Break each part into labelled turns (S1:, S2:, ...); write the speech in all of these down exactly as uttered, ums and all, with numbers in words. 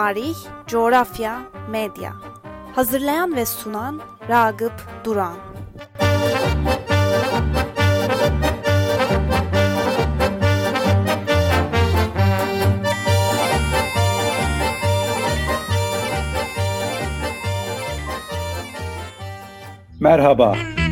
S1: Tarih, coğrafya, medya. Hazırlayan ve sunan Ragıp Duran.
S2: Merhaba.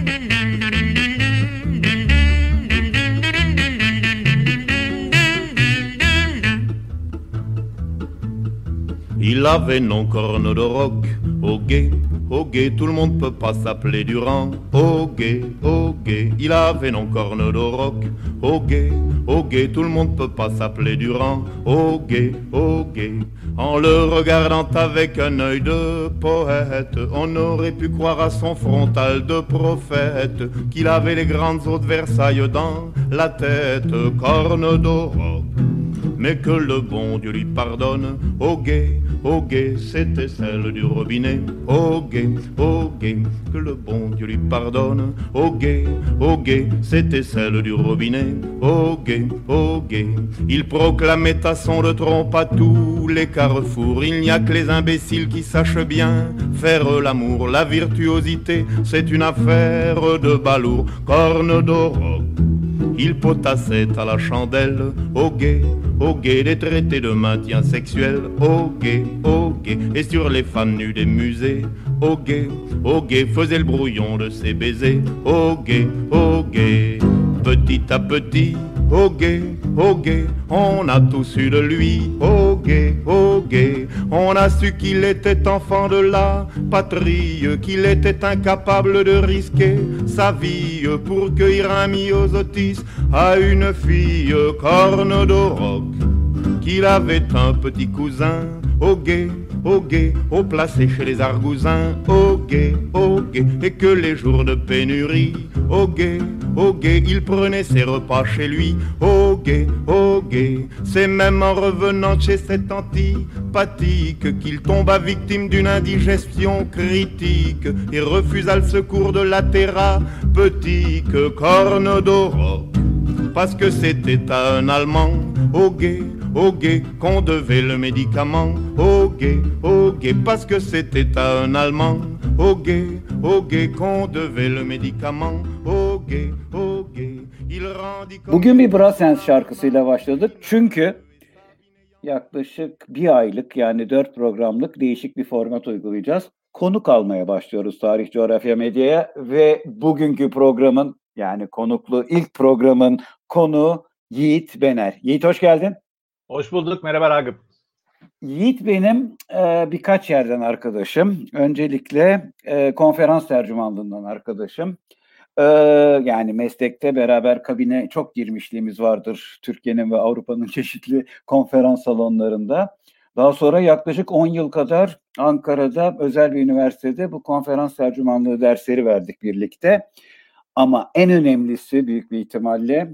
S3: Il avait non corne de roc, au guet, au guet, tout le monde peut pas s'appeler Durand. Au guet, au guet, il avait non corne de roc, au guet, au guet, tout le monde peut pas s'appeler Durand. Au guet, au guet, en le regardant avec un œil de poète, on aurait pu croire à son frontal de prophète qu'il avait les grandes eaux de Versailles dans la tête, corne de roc. Mais que le bon Dieu lui pardonne, au guet, au guet, c'était celle du robinet. Au guet, au guet, que le bon Dieu lui pardonne, au guet, au guet, c'était celle du robinet. Au guet, au guet, il proclamait à son de trompe à tous les carrefours. Il n'y a que les imbéciles qui sachent bien faire l'amour. La virtuosité, c'est une affaire de balourd. Corne d'oroc, il potassait à la chandelle, au guet, au guet, des traités de maintien sexuel, au guet, au guet, et sur les femmes nues des musées, au guet, au guet, faisait le brouillon de ses baisers, au guet, au guet, petit à petit, au guet, au guet, on a tous eu de lui, au guet, au guet, on a su qu'il était enfant de la patrie, qu'il était incapable de risquer sa vie pour cueillir un myosotis à une fille, corne d'oroc, qu'il avait un petit cousin, au guet, au guet, au placé chez les argousins, au guet, au guet, et que les jours de pénurie, au guet, au guet, il prenait ses repas chez lui, au guet, au guet, c'est même en revenant chez cet antipathique qu'il tomba victime d'une indigestion critique et refusa le secours de la thérapeutique, corne d'oroc, parce que c'était à un Allemand, au guet, au guet, qu'on devait le médicament, au guet, au guet, parce que c'était à un Allemand, au guet, au guet, qu'on devait le médicament, au guet, au guet, il rendit...
S2: Bugün bir Brassens şarkısıyla başladık çünkü yaklaşık bir aylık, yani dört programlık değişik bir format uygulayacağız. Konuk almaya başlıyoruz Tarih, Coğrafya, Medya'ya ve bugünkü programın, yani konuklu ilk programın konuğu Yiğit Bener. Yiğit, hoş geldin.
S4: Hoş bulduk. Merhaba Ragıp.
S2: Yiğit benim e, birkaç yerden arkadaşım. Öncelikle e, konferans tercümanlığından arkadaşım. E, yani meslekte beraber kabine çok girmişliğimiz vardır. Türkiye'nin ve Avrupa'nın çeşitli konferans salonlarında. Daha sonra yaklaşık on yıl kadar Ankara'da özel bir üniversitede bu konferans tercümanlığı dersleri verdik birlikte. Ama en önemlisi büyük bir ihtimalle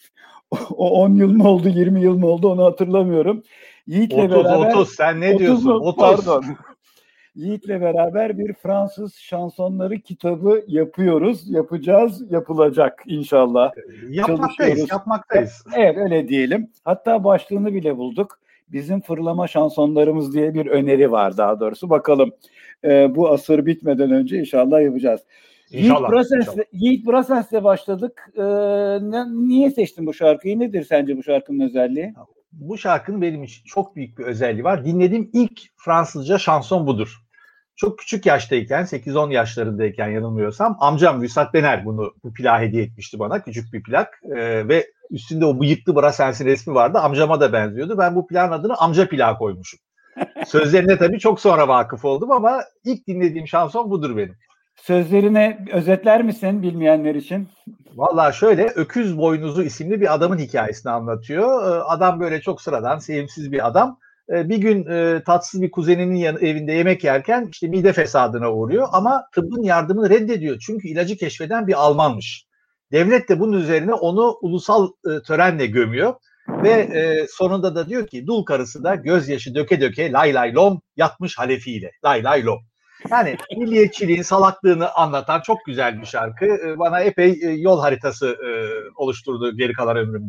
S2: o on yıl mı oldu, yirmi yıl mı oldu onu hatırlamıyorum. Yiğit'le
S4: otuz,
S2: beraber
S4: otuz sen ne diyorsun? otuz.
S2: Pardon. Yiğit'le beraber bir Fransız şansonları kitabı yapıyoruz, yapacağız, yapılacak inşallah.
S4: Yapmaktayız, yapmaktayız.
S2: Evet, öyle diyelim. Hatta başlığını bile bulduk. Bizim fırlama şansonlarımız diye bir öneri var daha doğrusu. Bakalım e, bu asır bitmeden önce inşallah yapacağız.
S4: İnşallah,
S2: Yiğit Brassens'le,
S4: inşallah.
S2: Yiğit Brassens'le başladık. Ee, ne, niye seçtin bu şarkıyı? Nedir sence bu şarkının özelliği?
S4: Bu şarkının benim için çok büyük bir özelliği var. Dinlediğim ilk Fransızca şanson budur. Çok küçük yaştayken, sekiz on yaşlarındayken yanılmıyorsam, amcam Vüsat Bener bunu bu plağı hediye etmişti bana. Küçük bir plak ee, ve üstünde o bıyıklı Brassens'in resmi vardı. Amcama da benziyordu. Ben bu plağın adını amca plağı koymuşum. Sözlerine tabii çok sonra vakıf oldum ama ilk dinlediğim şanson budur benim.
S2: Sözlerine özetler misin bilmeyenler için?
S4: Vallahi şöyle, Öküz Boynuzu isimli bir adamın hikayesini anlatıyor. Adam böyle çok sıradan, sevimsiz bir adam. Bir gün tatsız bir kuzeninin evinde yemek yerken işte mide fesadına uğruyor ama tıbbın yardımını reddediyor. Çünkü ilacı keşfeden bir Almanmış. Devlet de bunun üzerine onu ulusal törenle gömüyor. Ve sonunda da diyor ki dul karısı da gözyaşı döke döke lay lay lom yatmış halefiyle. Lay lay lom. Yani milliyetçiliğin salaklığını anlatan çok güzel bir şarkı. Bana epey yol haritası oluşturdu geri kalan ömrümde.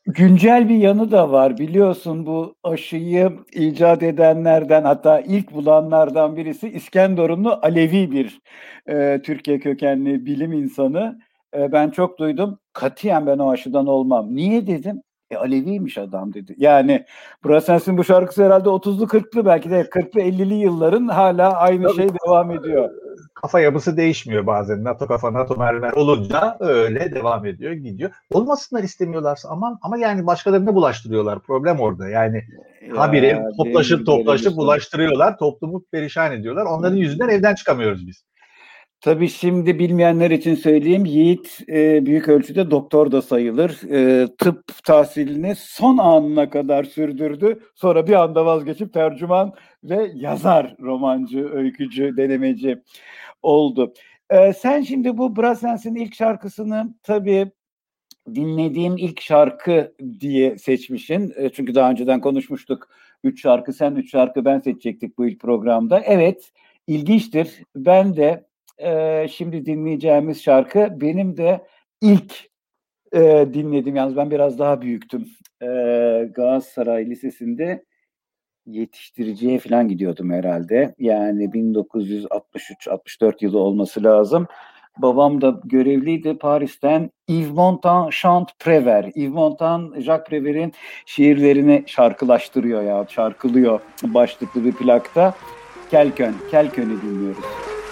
S2: güncel bir yanı da var. Biliyorsun bu aşıyı icat edenlerden, hatta ilk bulanlardan birisi İskenderunlu Alevi bir e, Türkiye kökenli bilim insanı. E, ben çok duydum. Katiyen ben o aşıdan olmam. Niye dedim? E, Aleviymiş adam dedi. Yani Brassens'in bu şarkısı herhalde otuzlu kırklı, belki de kırklı ellili yılların hala aynı
S4: Tabii.
S2: şey devam ediyor.
S4: Kafa yapısı değişmiyor bazen. NATO kafa, NATO mermer olunca öyle devam ediyor, gidiyor. Olmasınlar istemiyorlarsa aman, ama yani başkalarına bulaştırıyorlar. Problem orada. Yani
S2: Ya,
S4: habire toplaşıp toplaşıp
S2: gelirse.
S4: bulaştırıyorlar. Toplumu perişan ediyorlar. Onların yüzünden evden çıkamıyoruz biz.
S2: Tabii şimdi bilmeyenler için söyleyeyim. Yiğit e, büyük ölçüde doktor da sayılır. E, tıp tahsilini son anına kadar sürdürdü. Sonra bir anda vazgeçip tercüman ve yazar, romancı, öykücü, denemeci oldu. E, sen şimdi bu Brassens'in ilk şarkısını tabii dinlediğim ilk şarkı diye seçmişsin. E, çünkü daha önceden konuşmuştuk. Üç şarkı sen, üç şarkı ben seçecektik bu ilk programda. Evet, ilginçtir. Ben de e, şimdi dinleyeceğimiz şarkı benim de ilk e, dinlediğim. Yalnız ben biraz daha büyüktüm. E, Galatasaray Lisesi'nde yetiştiriciye falan gidiyordum herhalde. Yani bin dokuz yüz altmış üç altmış dört yılı olması lazım. Babam da görevliydi Paris'ten. Yves Montand chante Prévert. Yves Montand, Jacques Prévert'in şiirlerini şarkılaştırıyor ya, şarkılıyor başlıklı bir plakta. Quelqu'un, Quelqu'un'ü dinliyoruz.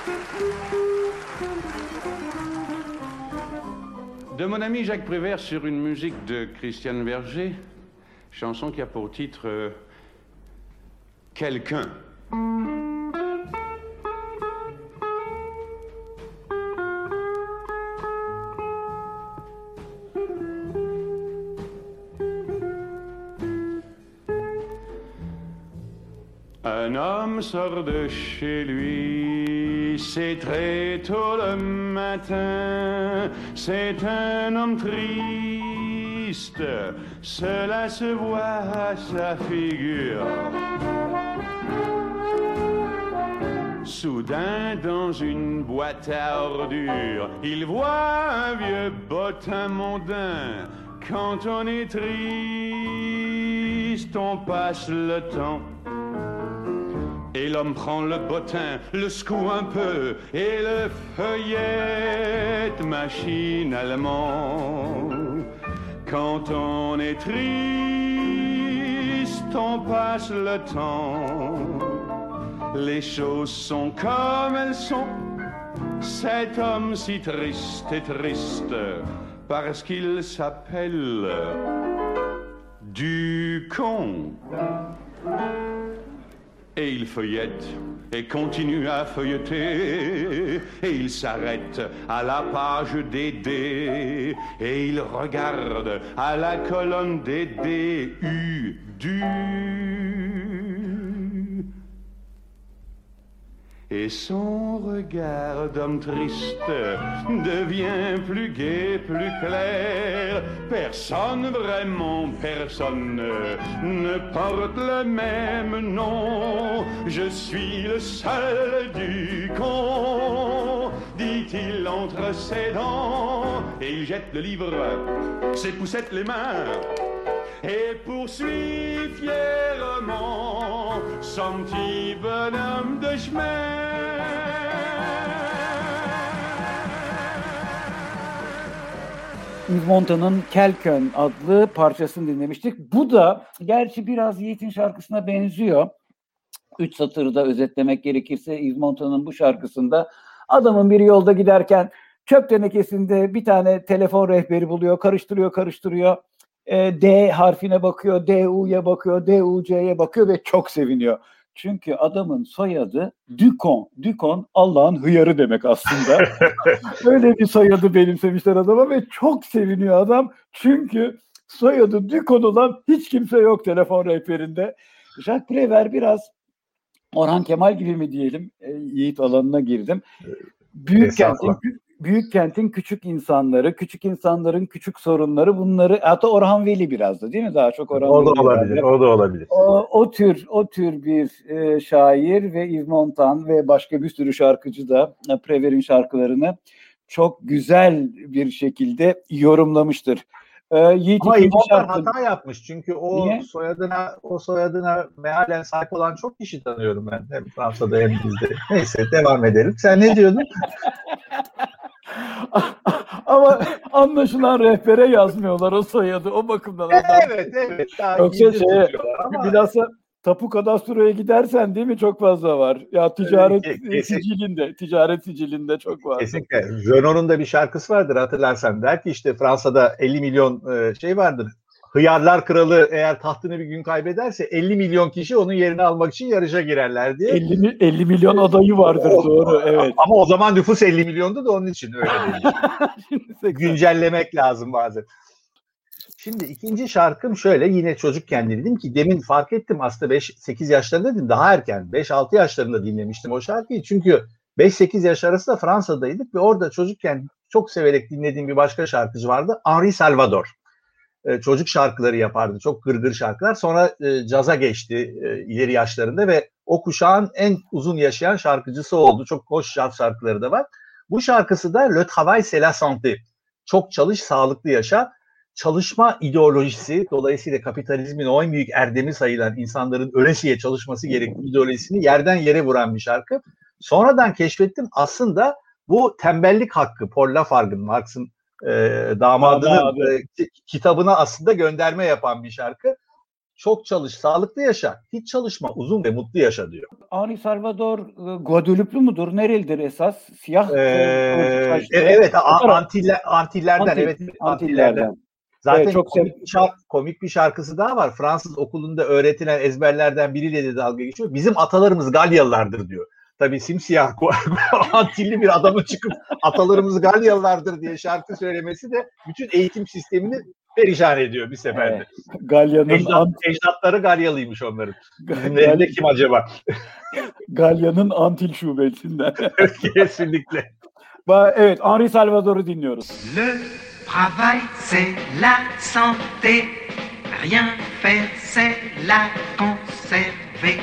S5: De mon ami Jacques Prévert sur une musique de Christiane Berger, chanson qui a pour titre euh, Quelqu'un. Un homme sort de chez lui, c'est très tôt le matin, c'est un homme triste, cela se voit à sa figure. Soudain, dans une boîte à ordures, il voit un vieux bottin mondain. Quand on est triste, on passe le temps. Et l'homme prend le bottin, le secoue un peu et le feuillette machinalement. Quand on est triste, on passe le temps. Les choses sont comme elles sont. Cet homme si triste est triste parce qu'il s'appelle Ducon. Et il feuillette et continue à feuilleter. Et il s'arrête à la page des dés. Et il regarde à la colonne des dés. U, du. Et son regard d'homme triste devient plus gai, plus clair. Personne, vraiment personne, ne porte le même nom. Je suis le seul du con, dit-il entre ses dents. Et il jette le livre, ses poussettes les mains, et poursuit fièrement son petit bonhomme de chemin.
S2: Yves Montand'ın Quelqu'un adlı parçasını dinlemiştik. Bu da gerçi biraz Yiğit'in şarkısına benziyor. Üç satırda özetlemek gerekirse Yves Montand'ın bu şarkısında adamın biri yolda giderken çöp tenekesinde bir tane telefon rehberi buluyor, karıştırıyor, karıştırıyor. D harfine bakıyor, D U'ya bakıyor, D U C'ye bakıyor ve çok seviniyor. Çünkü adamın soyadı Ducon. Ducon Allah'ın hıyarı demek aslında. Öyle bir soyadı benimsemişler adama ve çok seviniyor adam. Çünkü soyadı Ducon olan hiç kimse yok telefon rehberinde. Jacques Prévert biraz Orhan Kemal gibi mi diyelim? E, Yiğit alanına girdim. Büyük kentin, büyük kentin küçük insanları, küçük insanların küçük sorunları, bunları, hatta Orhan Veli biraz da değil mi? Daha çok Orhan
S4: o
S2: Veli.
S4: Da olabilir, herhalde. O da olabilir.
S2: O, o tür o tür bir e, şair ve Yves Montand ve başka bir sürü şarkıcı da e, Prévert'in şarkılarını çok güzel bir şekilde yorumlamıştır. Ee, Yiğit
S4: Ama
S2: ikinci
S4: İvanlar
S2: şarkı.
S4: hata yapmış çünkü o
S2: Niye?
S4: soyadına o soyadına mealen sahip olan çok kişi tanıyorum ben. Hem Fransa'da hem bizde. Neyse devam edelim. Sen ne diyordun?
S2: Ama anlaşılan rehbere yazmıyorlar o soyadı. O bakımdan adam.
S4: Evet evet. Daha
S2: Yoksa
S4: gizli
S2: şeye,
S4: tutuyorlar ama
S2: bilhassa tapu kadastroya gidersen değil mi çok fazla var. Ya ticaret
S4: Kesin-
S2: sicilinde, ticaret sicilinde çok var.
S4: kesinlikle. Renault'un da bir şarkısı vardır hatırlarsan. Der ki işte Fransa'da elli milyon e, şey vardır. Hıyarlar kralı eğer tahtını bir gün kaybederse elli milyon kişi onun yerini almak için yarışa girerler diye.
S2: elli, elli milyon adayı vardır
S4: O-
S2: doğru evet.
S4: Ama o zaman nüfus elli milyondu da onun için öyle değil.
S2: Şimdi seksen.
S4: Güncellemek lazım bazen. Şimdi ikinci şarkım şöyle, yine çocukken dedim ki demin fark ettim aslında beş sekiz yaşlarında dedim, daha erken beş altı yaşlarında dinlemiştim o şarkıyı. Çünkü beş sekiz yaş arasında Fransa'daydık ve orada çocukken çok severek dinlediğim bir başka şarkıcı vardı. Henri Salvador. Ee, çocuk şarkıları yapardı. Çok gırgır şarkılar. Sonra e, caza geçti e, ileri yaşlarında ve o kuşağın en uzun yaşayan şarkıcısı oldu. Çok hoş şarkıları da var. Bu şarkısı da Le Travail c'est la santé. Çok çalış, sağlıklı yaşa. Çalışma ideolojisi, dolayısıyla kapitalizmin o en büyük erdemi sayılan insanların ölesiye çalışması gerektiği ideolojisini yerden yere vuran bir şarkı. Sonradan keşfettim aslında bu tembellik hakkı, Paul Lafargue'ın, Marx'ın e, damadının
S2: Damadı.
S4: e, kitabına aslında gönderme yapan bir şarkı. Çok çalış, sağlıklı yaşa, hiç çalışma, uzun ve mutlu yaşa diyor.
S2: Henri Salvador e, Guadeloupe'lu mudur? Nerelidir esas? Siyah.
S4: Ee,
S2: e, saçlı.
S4: evet, a-
S2: O taraf-
S4: Antiller, Antillerden,
S2: Antil-
S4: evet, Antillerden.
S2: Antillerden.
S4: Zaten
S2: Evet, çok
S4: komik, bir şarkı, komik bir şarkısı daha var. Fransız okulunda öğretilen ezberlerden biriyle de dalga geçiyor. Bizim atalarımız Galyalılardır diyor. Tabii simsiyah Antilli bir adamın çıkıp atalarımız Galyalılardır diye şarkı söylemesi de bütün eğitim sistemini perişan ediyor bir seferde.
S2: Evet. Galya'nın
S4: Ecdat,
S2: ant,
S4: ecdatları Galyalıymış onların. Bizim
S2: Gal-
S4: elinde kim acaba?
S2: Galya'nın Antil şubesinden.
S4: Kesinlikle.
S2: Ba- evet, Henri Salvador'u dinliyoruz.
S6: Le travail, c'est la santé. Rien faire, c'est la conserver.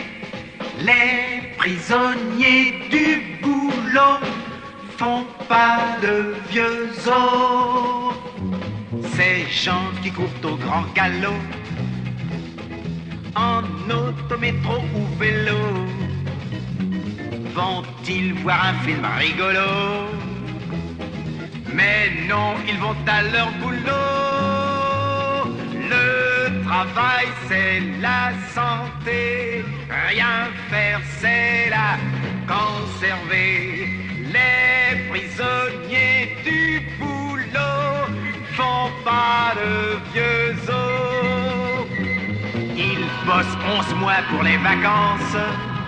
S6: Les prisonniers du boulot font pas de vieux os. Ces gens qui courent au grand galop, en autométro ou vélo, vont-ils voir un film rigolo? Mais non, ils vont à leur boulot. Le travail, c'est la santé. Rien faire, c'est la conserver. Les prisonniers du boulot font pas de vieux os. Ils bossent onze mois pour les vacances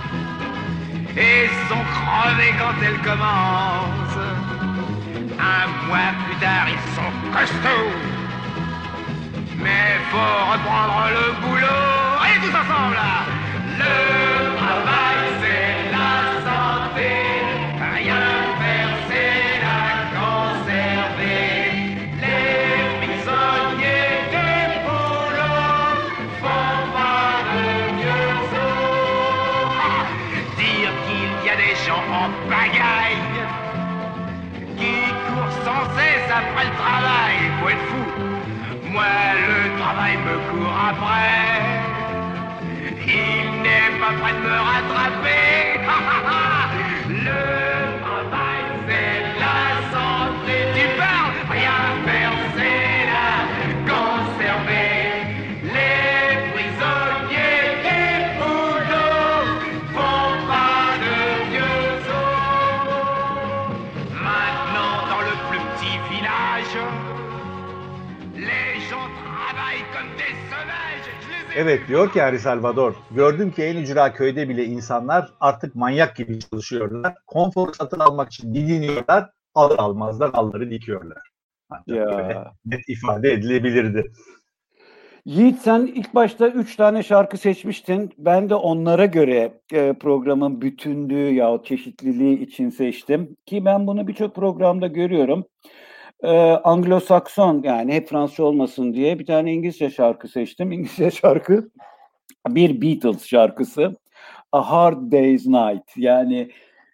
S6: et sont crevés quand elles commencent. Un mois plus tard, ils sont costauds. Mais faut reprendre le boulot. Allez tous ensemble là. Le travail, c'est la santé. Rien faire, c'est la conserver. Les prisonniers du boulot font pas de vieux os. Dire qu'il y a des gens en pagaille qui courent sans cesse après le travail, faut être fou. Moi, le travail me court après. Il n'est pas prêt de me rattraper. Le travail, c'est la santé. Tu parles, rien faire, c'est la conserver. Les prisonniers du boulot font pas de vieux os. Maintenant, dans le plus petit village, les gens travaillent comme des sauvages. Je les ai
S4: Evet, diyor ki Henri Salvador, gördüm ki en ücra köyde bile insanlar artık manyak gibi çalışıyorlar. Konforu satın almak için didiniyorlar, alır almazlar alları dikiyorlar. Ancak
S2: Ya.
S4: böyle net ifade edilebilirdi.
S2: Yiğit, sen ilk başta üç tane şarkı seçmiştin. Ben de onlara göre e, programın bütünlüğü yahut çeşitliliği için seçtim. Ki ben bunu birçok programda görüyorum. E, Anglo-Sakson, yani hep Fransızca olmasın diye bir tane İngilizce şarkı seçtim. İngilizce şarkı bir Beatles şarkısı. A Hard Day's Night. Yani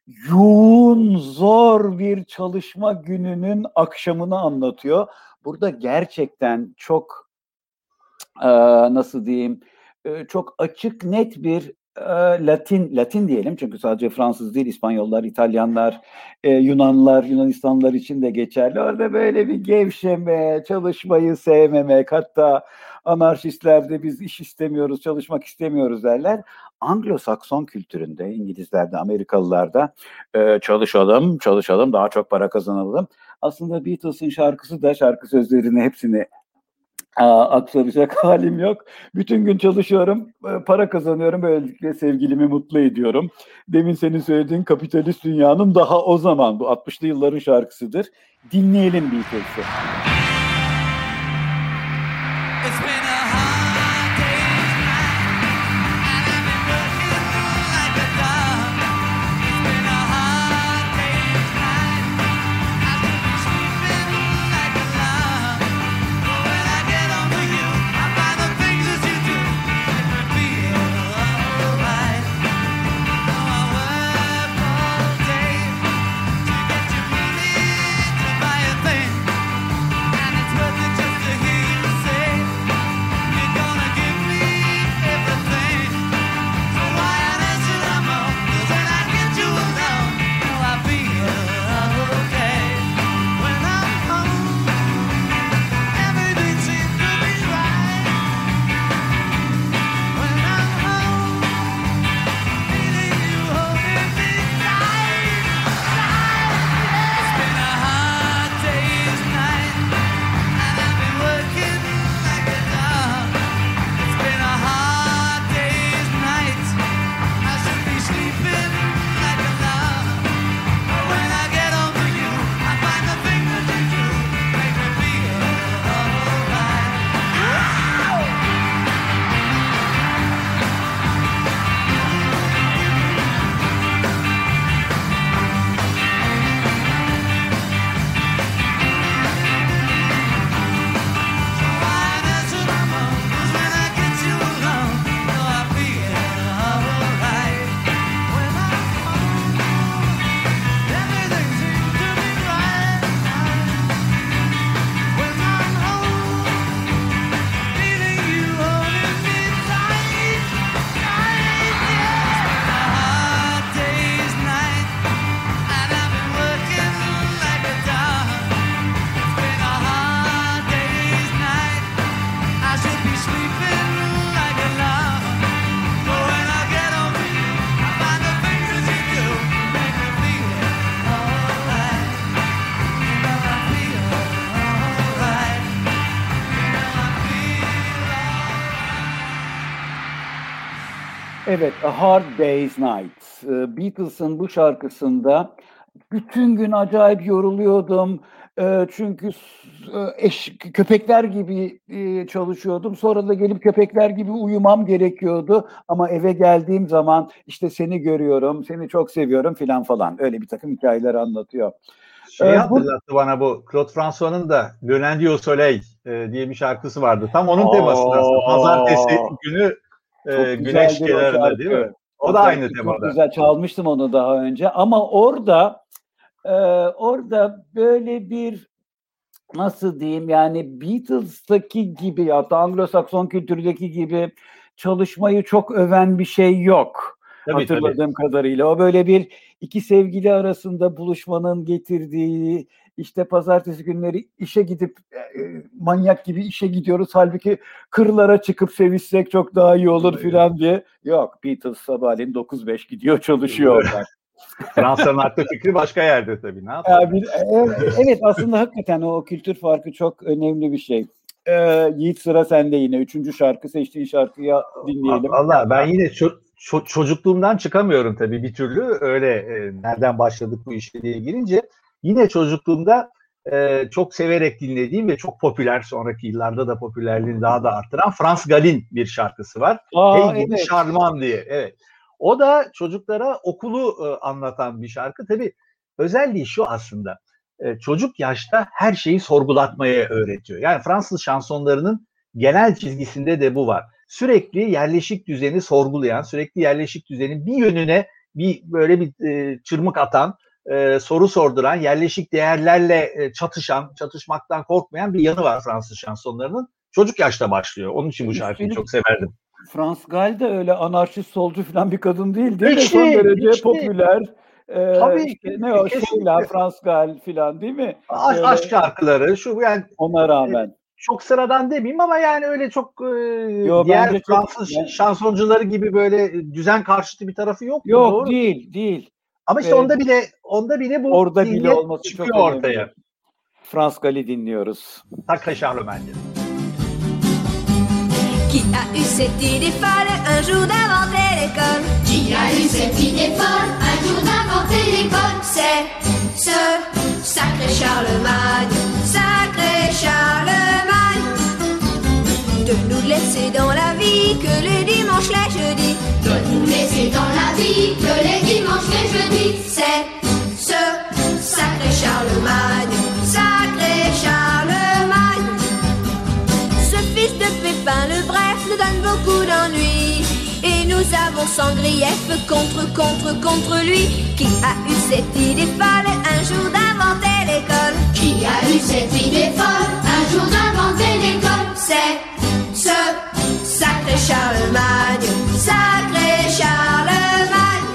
S2: yoğun, zor bir çalışma gününün akşamını anlatıyor. Burada gerçekten çok e, nasıl diyeyim, e, çok açık, net bir e, Latin, Latin diyelim çünkü sadece Fransız değil, İspanyollar, İtalyanlar, e, Yunanlılar, Yunanistanlılar için de geçerli. Orada böyle bir gevşeme, çalışmayı sevmemek, hatta anarşistler de biz iş istemiyoruz, çalışmak istemiyoruz derler. Anglo-Sakson kültüründe, İngilizlerde, Amerikalılarda e, çalışalım, çalışalım, daha çok para kazanalım. Aslında Beatles'ın şarkısı da, şarkı sözlerini hepsini Aa, aktaracak halim yok. Bütün gün çalışıyorum, para kazanıyorum, böylelikle sevgilimi mutlu ediyorum. Demin senin söylediğin kapitalist dünyanın daha o zaman, bu altmışlı yılların şarkısıdır. Dinleyelim Beatles'ı. Evet, A Hard Day's Night. Beatles'ın bu şarkısında bütün gün acayip yoruluyordum. Çünkü eş, köpekler gibi çalışıyordum. Sonra da gelip köpekler gibi uyumam gerekiyordu. Ama eve geldiğim zaman işte seni görüyorum, seni çok seviyorum filan falan. Öyle bir takım hikayeler anlatıyor.
S4: Şey ee, hatırlattı bu... bana bu. Claude François'ın da Le Lundi au Soleil e, diye bir şarkısı vardı. Tam onun temasında aslında. Pazartesi günü e, güneş kenarında değil mi? O, o da aynı temada.
S2: Çok güzel, çalmıştım onu daha önce. Ama orada e, orada böyle bir, nasıl diyeyim, yani Beatles'taki gibi ya da Anglo-Sakson kültüründeki gibi çalışmayı çok öven bir şey yok. Tabii, hatırladığım tabii. kadarıyla. O böyle bir iki sevgili arasında buluşmanın getirdiği, işte pazartesi günleri işe gidip e, manyak gibi işe gidiyoruz. Halbuki kırlara çıkıp sevişsek çok daha iyi olur filan diye. Yok, Beatles sabahleyin dokuz beş gidiyor, çalışıyor orada.
S4: Fransa'nın aklı fikri başka yerde tabii. Ne yapalım?
S2: Evet, evet, aslında hakikaten o kültür farkı çok önemli bir şey. Ee, Yiğit, sıra sende yine. Üçüncü şarkı, seçtiğin şarkıyı dinleyelim.
S4: Allah, ben yine ço- ço- çocukluğumdan çıkamıyorum tabii bir türlü. Öyle e, nereden başladık bu işe diye girince. Yine çocukluğumda e, çok severek dinlediğim ve çok popüler, sonraki yıllarda da popülerliğini daha da arttıran Frans Gal'in bir şarkısı var.
S2: Aa,
S4: Hey evet. Şarman diye. Evet. O da çocuklara okulu e, anlatan bir şarkı. Tabii özelliği şu aslında. E, çocuk yaşta her şeyi sorgulatmaya öğretiyor. Yani Fransız şansonlarının genel çizgisinde de bu var. Sürekli yerleşik düzeni sorgulayan, sürekli yerleşik düzenin bir yönüne bir böyle bir e, çırmık atan, e, soru sorduran, yerleşik değerlerle e, çatışan, çatışmaktan korkmayan bir yanı var Fransız şansonlarının. Çocuk yaşta başlıyor. Onun için bu şarkıyı çok severdim.
S2: Frans Gal de öyle anarşist solcu falan bir kadın değil değil mi?
S4: Hiç
S2: Son
S4: değil,
S2: derece
S4: hiç
S2: popüler. Ee,
S4: Tabii,
S2: işte ne o
S4: kesinlikle.
S2: Şeyla, Frans Gal falan değil mi?
S4: Aşk,
S2: Böyle,
S4: aşk şarkıları şu yani
S2: ona rağmen.
S4: E, çok sıradan demeyeyim ama yani öyle çok e,
S2: Yo,
S4: diğer
S2: çok,
S4: Fransız
S2: yani,
S4: şansoncuları gibi böyle düzen karşıtı bir tarafı yok.
S2: Yok
S4: Doğru.
S2: değil değil.
S4: Ama işte
S2: Ee,
S4: onda bile onda bile bu
S2: orada bile olması
S4: çıkıyor
S2: çok
S4: ortaya.
S2: önemli. Frans Gal'i dinliyoruz.
S4: Sacré Charlemagne.
S7: Qui a eu cette idée folle un jour d'inventer l'école?
S8: Qui a eu cette idée folle un jour d'inventer l'école?
S7: C'est ce sacré Charlemagne, sacré Charlemagne. De nous laisser dans la vie que les dimanches, les jeudis.
S8: De nous laisser dans la vie que les dimanches, les jeudis.
S7: C'est ce sacré Charlemagne, sacré Charlemagne. Ce fils de Pépin le Bref nous donne beaucoup d'ennuis. Et nous avons sans grief contre, contre, contre lui. Qui a eu cette idée folle un jour d'inventer l'école?
S8: Qui a eu cette idée folle un jour d'inventer l'école?
S7: C'est ce sacré Charlemagne, sacré Charlemagne.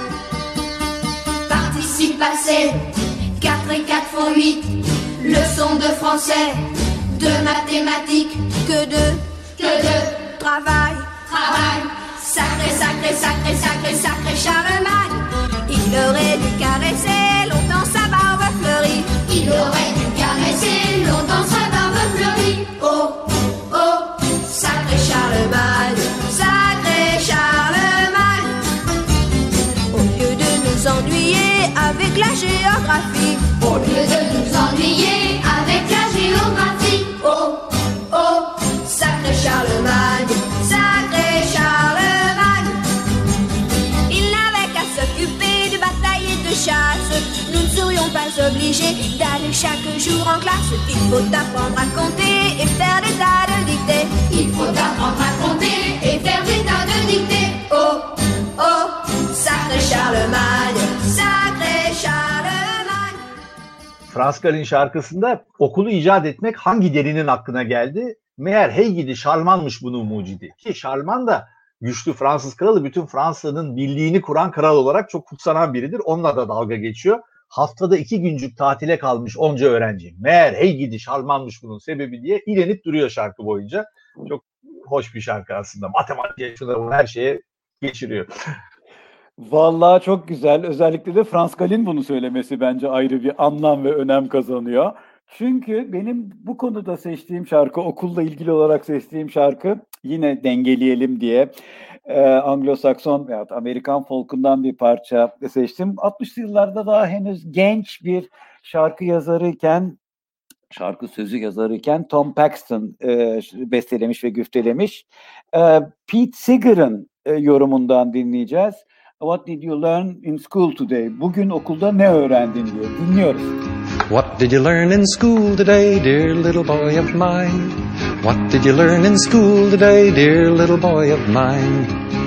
S8: Participe passé, quatre et quatre font huit. Leçon de français, de mathématiques.
S7: Que de,
S8: que de
S7: travail,
S8: travail.
S7: Sacré, sacré, sacré, sacré, sacré Charlemagne. Il aurait dû caresser longtemps sa barbe fleurie.
S8: Il aurait dû caresser longtemps sa barbe fleurie.
S7: Oh, oh, sacré Charlemagne, sacré Charlemagne. Au lieu de nous ennuyer avec la géographie.
S8: Au lieu de nous ennuyer avec la géographie.
S7: Oh, oh, sacré Charlemagne, sacré Charlemagne. Il n'avait qu'à s'occuper de bataille et de chasse. Nous ne serions pas obligés d'aller chaque jour en classe. Il faut apprendre à compter et faire des tas de dictées.
S8: Il faut apprendre à compter et faire des tas de dictées.
S7: Oh, oh, sacré Charlemagne, sacré Charlemagne.
S4: Frans Gal'in şarkısında okulu icat etmek hangi delinin aklına geldi? Meğer hey gidi Şarlmanmış bunun mucidi. Ki Şarlman da güçlü Fransız kralı, bütün Fransa'nın birliğini kuran kral olarak çok kutsanan biridir. Onunla da dalga geçiyor. Haftada iki güncük tatile kalmış onca öğrenci. Meğer hey gidi Şarlmanmış bunun sebebi diye ilenip duruyor şarkı boyunca. Çok hoş bir şarkı aslında. Matematiğe, şuna her şeye geçiriyor.
S2: Vallahi çok güzel. Özellikle de Frans Gal'in bunu söylemesi bence ayrı bir anlam ve önem kazanıyor. Çünkü benim bu konuda seçtiğim şarkı, okulla ilgili olarak seçtiğim şarkı yine dengeleyelim diye e, Anglo-Sakson veya Amerikan folkundan bir parça seçtim. altmışlı yıllarda daha henüz genç bir şarkı yazarıyken, şarkı sözü yazarıyken Tom Paxton e, bestelemiş ve güftelemiş. E, Pete Seeger'ın e, yorumundan dinleyeceğiz. What did you learn in school today? Bugün okulda ne öğrendin diye dinliyoruz.
S9: What did you learn in school today, dear little boy of mine? What did you learn in school today, dear little boy of mine?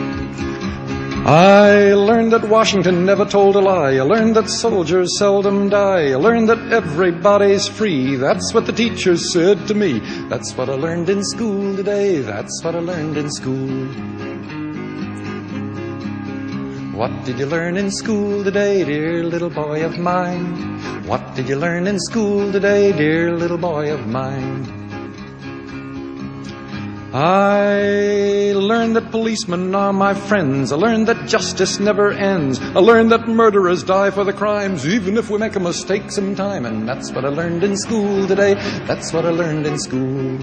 S9: I learned that Washington never told a lie. I learned that soldiers seldom die. I learned that everybody's free. That's what the teachers said to me. That's what I learned in school today. That's what I learned in school. What did you learn in school today, dear little boy of mine? What did you learn in school today, dear little boy of mine? I learned that policemen are my friends. I learned that justice never ends. I learned that murderers die for the crimes, even if we make a mistake sometime. And that's what I learned in school today. That's what I learned in school.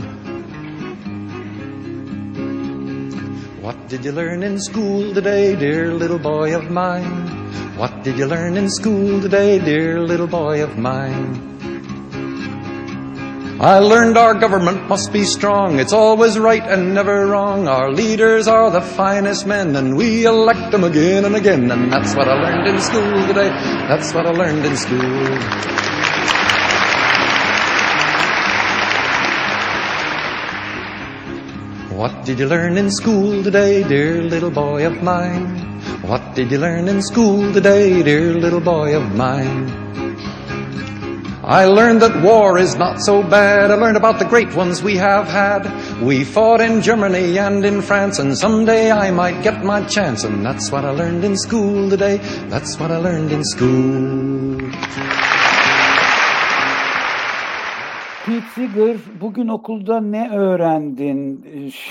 S9: What did you learn in school today, dear little boy of mine? What did you learn in school today, dear little boy of mine? I learned our government must be strong. It's always right and never wrong. Our leaders are the finest men, and we elect them again and again. And that's what I learned in school today. That's what I learned in school. What did you learn in school today, dear little boy of mine? What did you learn in school today, dear little boy of mine? I learned that war is not so bad. I learned about the great ones we have had. We fought in Germany and in France, and someday I might get my chance. And that's what I learned in school today. That's what I learned in school.
S2: Pete Seeger, bugün okulda ne öğrendin?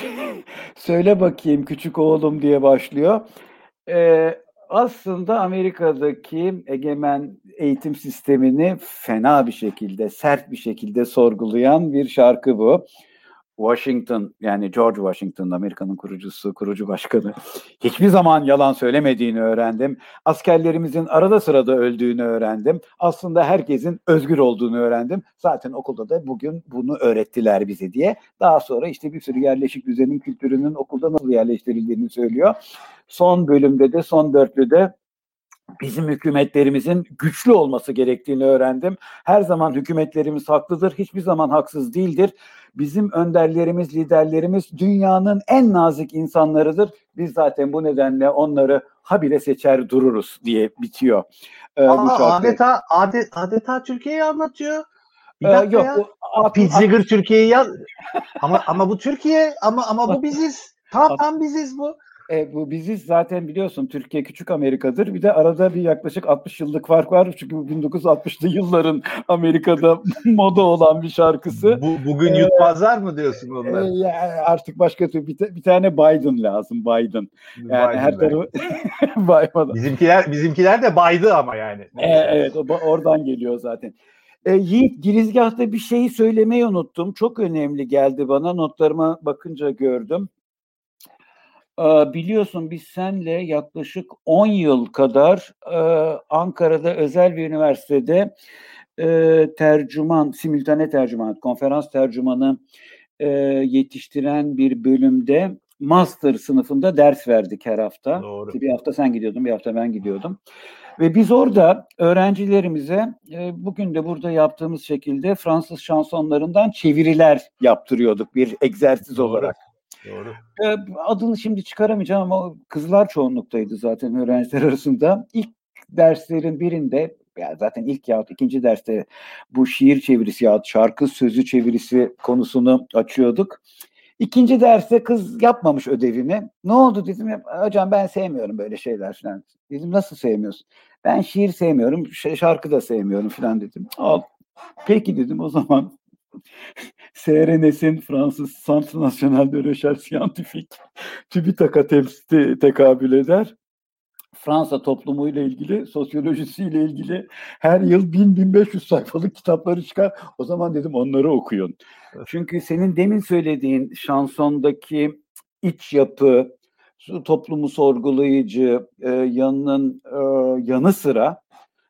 S2: Söyle bakayım küçük oğlum diye başlıyor. Ee, aslında Amerika'daki egemen eğitim sistemini fena bir şekilde, sert bir şekilde sorgulayan bir şarkı bu. Washington, yani George Washington, Amerika'nın kurucusu, kurucu başkanı, hiçbir zaman yalan söylemediğini öğrendim. Askerlerimizin arada sırada öldüğünü öğrendim. Aslında herkesin özgür olduğunu öğrendim. Zaten okulda da bugün bunu öğrettiler bize diye. Daha sonra işte bir sürü yerleşik düzenin, kültürünün okulda nasıl yerleştirildiğini söylüyor. Son bölümde de, son dörtlüde bizim hükümetlerimizin güçlü olması gerektiğini öğrendim. Her zaman hükümetlerimiz haklıdır, hiçbir zaman haksız değildir. Bizim önderlerimiz, liderlerimiz dünyanın en nazik insanlarıdır. Biz zaten bu nedenle onları habire seçer dururuz diye bitiyor. Ee,
S4: Aa,
S2: bu şarkı.
S4: adeta, adet, adeta Türkiye'yi anlatıyor. Bir
S2: Ee,
S4: dakika
S2: yok,
S4: ya.
S2: o,
S4: Pete Seeger Türkiye'yi yaz. ama ama bu Türkiye, ama ama bu biziz. Tam tam biziz bu.
S2: E, bu biziz zaten, biliyorsun Türkiye küçük Amerika'dır. Bir de arada bir yaklaşık altmış yıllık fark var. Çünkü bu bin dokuz yüz altmışlı yılların Amerika'da moda olan bir şarkısı.
S4: Bu, bugün
S2: Ee,
S4: yutmazlar mı diyorsun onları?
S2: E, ya artık başka türlü bir, bir tane Biden lazım, Biden. Yani
S4: Biden
S2: her tarafı Biden.
S4: Bizimkiler bizimkiler de baydı ama yani.
S2: E, evet, o, oradan geliyor zaten. E, Yiğit, girizgahta bir şeyi söylemeyi unuttum. Çok önemli geldi bana. Notlarıma bakınca gördüm. Biliyorsun biz seninle yaklaşık on yıl kadar e, Ankara'da özel bir üniversitede e, tercüman, simültane tercüman, konferans tercümanı e, yetiştiren bir bölümde master sınıfında ders verdik her hafta.
S4: Doğru.
S2: Bir hafta sen gidiyordun, bir hafta ben gidiyordum. Ve biz orada öğrencilerimize e, bugün de burada yaptığımız şekilde Fransız şansonlarından çeviriler yaptırıyorduk bir egzersiz
S4: Doğru.
S2: olarak.
S4: Doğru.
S2: Adını şimdi çıkaramayacağım ama kızlar çoğunluktaydı zaten öğrenciler arasında. İlk derslerin birinde, ya zaten ilk yahut ikinci derste bu şiir çevirisi yahut şarkı sözü çevirisi konusunu açıyorduk. İkinci derste kız yapmamış ödevini. Ne oldu dedim, hocam ben sevmiyorum böyle şeyler falan. Dedim nasıl sevmiyorsun? Ben şiir sevmiyorum, şarkı da sevmiyorum falan dedim. Al. Peki dedim, o zaman C R N S'in Fransız Centre National de Recherche Scientifique TÜBİTAK'a te- tekabül eder. Fransa toplumuyla ilgili, sosyolojisiyle ilgili her yıl bin bin beş yüz sayfalık kitapları çıkar. O zaman dedim onları okuyun. Çünkü senin demin söylediğin şansondaki iç yapı, toplumu sorgulayıcı e, yanının e, yanı sıra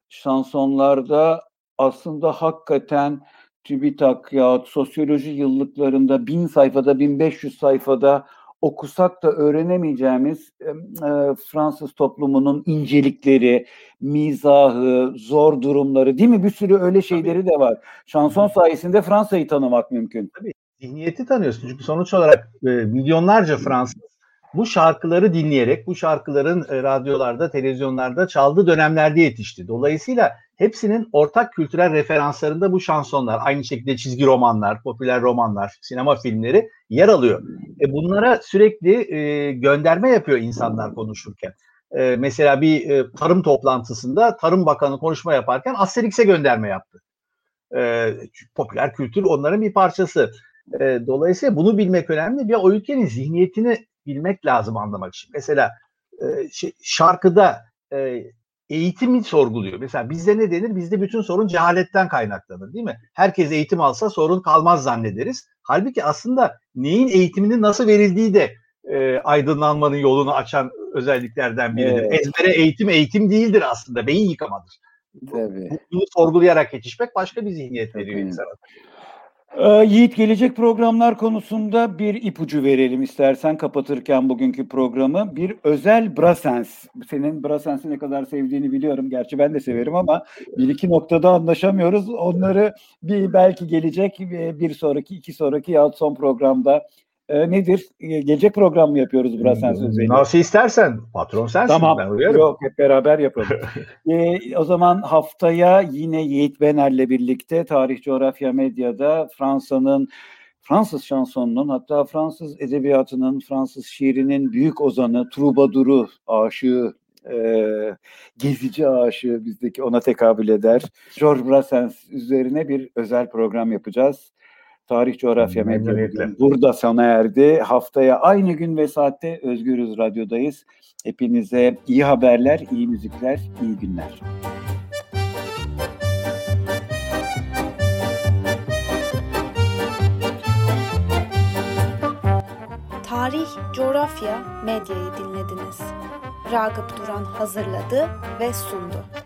S2: şansonlarda aslında hakikaten TÜBİTAK ya sosyoloji yıllıklarında bin sayfada, bin beş yüz sayfada okusak da öğrenemeyeceğimiz e, Fransız toplumunun incelikleri, mizahı, zor durumları, değil mi? Bir sürü öyle şeyleri de var. Şanson sayesinde Fransa'yı tanımak mümkün.
S4: Tabii. Zihniyeti tanıyorsun. Çünkü sonuç olarak e, milyonlarca Fransız bu şarkıları dinleyerek, bu şarkıların e, radyolarda, televizyonlarda çaldığı dönemlerde yetişti. Dolayısıyla hepsinin ortak kültürel referanslarında bu şansonlar, aynı şekilde çizgi romanlar, popüler romanlar, sinema filmleri yer alıyor. E bunlara sürekli e, gönderme yapıyor insanlar konuşurken. E, mesela bir e, tarım toplantısında Tarım Bakanı konuşma yaparken Asterix'e gönderme yaptı. E, popüler kültür onların bir parçası. E, dolayısıyla bunu bilmek önemli. Bir o ülkenin zihniyetini bilmek lazım anlamak için. Mesela e, şey, şarkıda e, eğitimi sorguluyor. Mesela bizde ne denir? Bizde bütün sorun cehaletten kaynaklanır, değil mi? Herkes eğitim alsa sorun kalmaz zannederiz. Halbuki aslında neyin eğitiminin nasıl verildiği de e, aydınlanmanın yolunu açan özelliklerden biridir. Evet. Ezbere eğitim eğitim değildir aslında. Beyin yıkamadır.
S2: Tabii.
S4: Bunu sorgulayarak yetişmek başka bir zihniyet veriyor insana.
S2: Ee, Yiğit, gelecek programlar konusunda bir ipucu verelim istersen kapatırken bugünkü programı. Bir özel Brassens. Senin Brassens'i ne kadar sevdiğini biliyorum. Gerçi ben de severim ama bir iki noktada anlaşamıyoruz. Onları bir belki gelecek bir sonraki, iki sonraki yahut son programda e, nedir? E, gece program mı yapıyoruz Brassens üzerine?
S4: Nasıl istersen. Patron sensin.
S2: Tamam.
S4: Ben uyarım.
S2: Yok, hep beraber yapalım. e, o zaman haftaya yine Yiğit Bener'le birlikte Tarih Coğrafya Medya'da Fransa'nın, Fransız şansonunun, hatta Fransız edebiyatının, Fransız şiirinin büyük ozanı, trubaduru, aşığı, e, gezici aşığı bizdeki ona tekabül eder, Georges Brassens üzerine bir özel program yapacağız. Tarih Coğrafya Medya burada sona erdi. Haftaya aynı gün ve saatte Özgürüz Radyo'dayız. Hepinize iyi haberler, iyi müzikler, iyi günler.
S1: Tarih, Coğrafya, Medya'yı dinlediniz. Ragıp Duran hazırladı ve sundu.